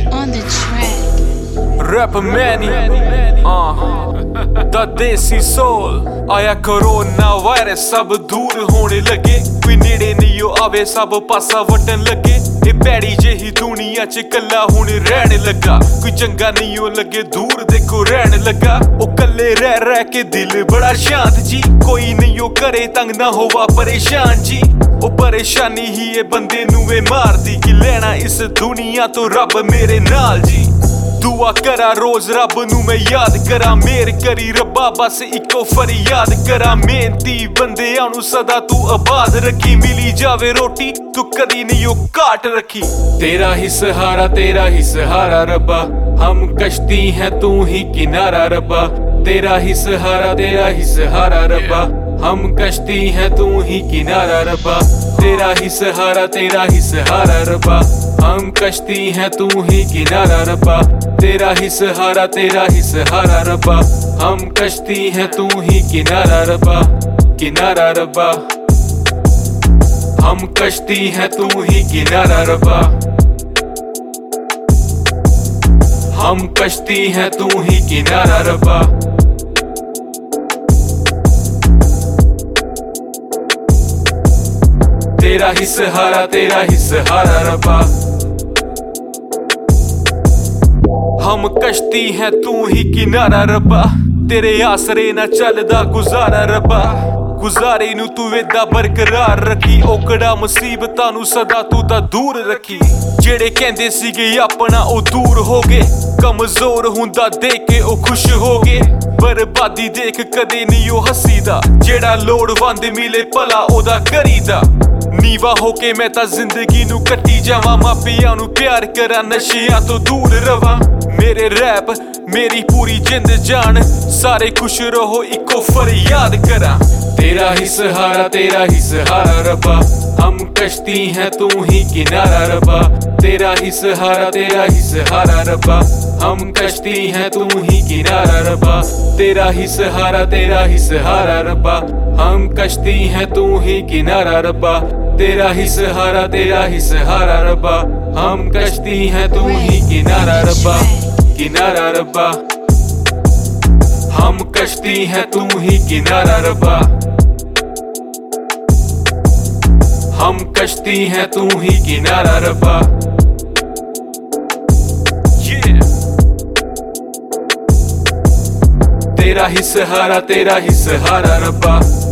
on the track. Rap Manny, the desi soul आया corona virus सब दूर होने लगे कोई नेड़े नहीं हो आवे सब पासा वटन लगे ये पैड़ी जेही दुनिया च कल्ला हुण रहने लगा कोई चंगा नहीं हो लगे दूर देखो रहने लगा ओ कल्ले रह के दिल बड़ा शांत जी कोई नहीं हो करे तंग ना होवा परेशान जी ओ परेशानी ही ये बंदे नू वे मारदी कि लेना इस दुनिया तो रब मेरे नाल जी दुआ करा रोज रब नू मैं याद करा मेर करी रब्बा बस इको फरियाद करा मेहनती बंदियां नू सदा तू आबाद रखी मिली जावे रोटी तू कदी नहीं ओ काट रखी तेरा ही सहारा रब्बा हम कश्ती हैं तू ही किनारा रब्बा तेरा ही सहारा रब्बा हम कश्ती हैं तू ही किनारा रब्बा तेरा ही सहारा रब्बा हम कश्ती हैं तू ही किनारा रब्बा तेरा ही सहारा रब्बा हम कश्ती हैं तू ही किनारा रब्बा हम कश्ती हैं तू ही किनारा रब्बा हम कश्ती हैं तू ही किनारा रब्बा तेरा ही सहारा रब्बा हम कश्ती हैं तू ही किनारा रब्बा तेरे आसरे ना चलदा गुजारा रब्बा गुजारे नू तू वेदा बरकरार रखी ओकड़ा मुसीबतां नू सदा तू ता दूर रखी जेड़े कहंदे सीगे अपना ओ दूर हो गए कमजोर हुंदा देख के ओ खुश हो गए बर्बादी देख कदे नहीं ओ हसीदा जेड़ा लोड़वंद मिले भला ओदा करीदा नीवा होके मैं ता जिंदगी नू कट्टी जावां मापियां नू प्यार करा नशियां तो दूर रवां मेरे रैप मेरी पूरी जिंद जान सारे खुश रहो इको फरियाद करा तेरा ही सहारा रब्बा हम कश्ती हैं तू ही किनारा रब्बा तेरा ही सहारा रब्बा हम कश्ती हैं तू ही किनारा रब्बा तेरा ही सहारा रब्बा हम कश्ती हैं तू ही किनारा रब्बा तेरा ही सहारा रब्बा हम कश्ती हैं तू ही किनारा रब्बा हम कश्ती हैं तू ही किनारा रब्बा हम कश्ती हैं तू ही किनारा रब्बा तेरा ही सहारा रब्बा